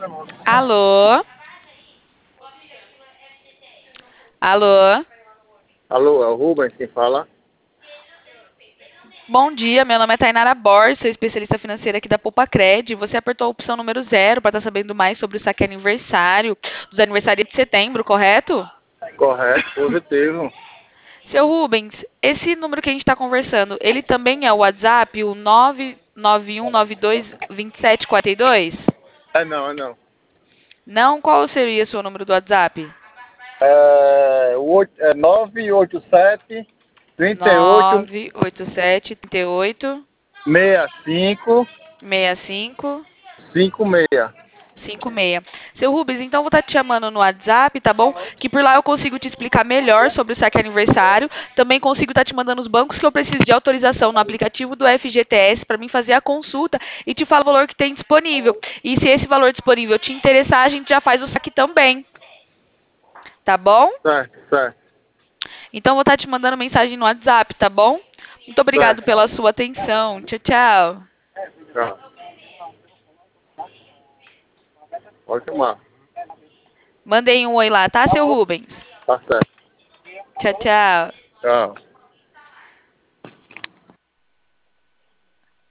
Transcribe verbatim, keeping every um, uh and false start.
Alô? Alô? Alô, é o Rubens quem fala? Bom dia, meu nome é Tainara Borges, sou especialista financeira aqui da Poupa-Cred. Você apertou a opção número zero para estar sabendo mais sobre o saque aniversário dos aniversários de setembro, correto? Correto, positivo. Seu Rubens, esse número que a gente está conversando, ele também é o WhatsApp, o nove nove um nove dois dois sete quatro dois? É não, é não. Não? Qual seria o seu número do WhatsApp? É, o oito- é nove oito sete, trinta e oito, nove oito sete, trinta e oito, sessenta e cinco, sessenta e cinco. cinquenta e seis. cinco seis. Seu Rubens, então eu vou estar te chamando no WhatsApp, tá bom? Que por lá eu consigo te explicar melhor sobre o saque aniversário. Também consigo estar te mandando os bancos que eu preciso de autorização no aplicativo do F G T S para mim fazer a consulta e te falo o valor que tem disponível. E se esse valor disponível te interessar, a gente já faz o saque também. Tá bom? Certo, certo, Então eu vou estar te mandando mensagem no WhatsApp, tá bom? Muito obrigado certo. pela sua atenção. Tchau, tchau. Tchau. Pode chamar. Mandei um oi lá, tá, seu Rubens? Tá certo. Tchau, tchau. Tchau.